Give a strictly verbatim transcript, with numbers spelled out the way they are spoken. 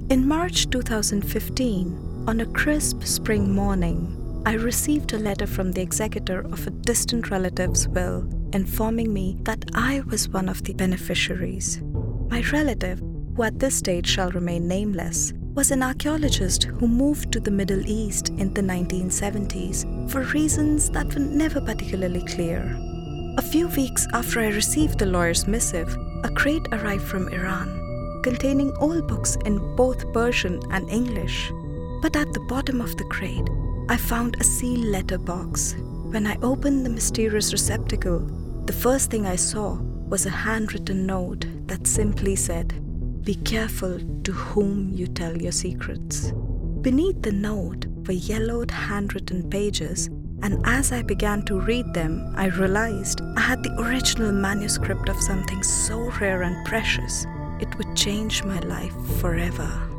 In March two thousand fifteen, on a crisp spring morning, I received a letter from the executor of a distant relative's will informing me that I was one of the beneficiaries. My relative, who at this stage shall remain nameless, was an archaeologist who moved to the Middle East in the nineteen seventies for reasons that were never particularly clear. A few weeks after I received the lawyer's missive, a crate arrived from Iran, containing all books in both Persian and English. But at the bottom of the crate, I found a sealed letter box. When I opened the mysterious receptacle, the first thing I saw was a handwritten note that simply said, "Be careful to whom you tell your secrets." Beneath the note were yellowed handwritten pages, and as I began to read them, I realized I had the original manuscript of something so rare and precious, it would change my life forever.